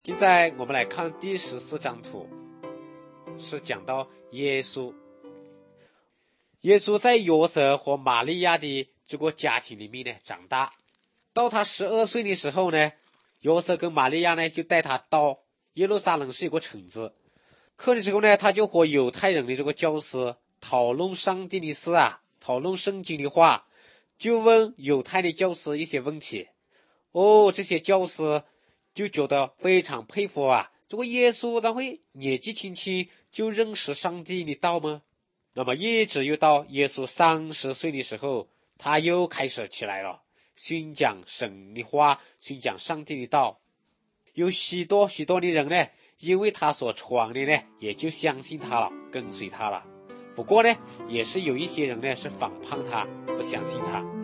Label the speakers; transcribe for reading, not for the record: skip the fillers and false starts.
Speaker 1: 现在我们来看第14张图，是讲到耶稣。耶稣在约瑟和玛利亚的这个家庭里面呢长大。到他12岁的时候呢，约瑟跟玛利亚呢就带他到耶路撒冷是有个城子。去的时候呢，他就和犹太人的这个教师讨论上帝的事啊，讨论圣经的话，就问犹太的教师一些问题。这些教师就觉得非常佩服啊，这个耶稣他会年纪轻轻就认识上帝的道吗？那么一直又到耶稣30岁的时候，他又开始起来了，宣讲神的话，宣讲上帝的道。有许多的人呢，因为他所传的呢，也就相信他了，跟随他了。不过呢，也是有一些人呢是反叛他，不相信他。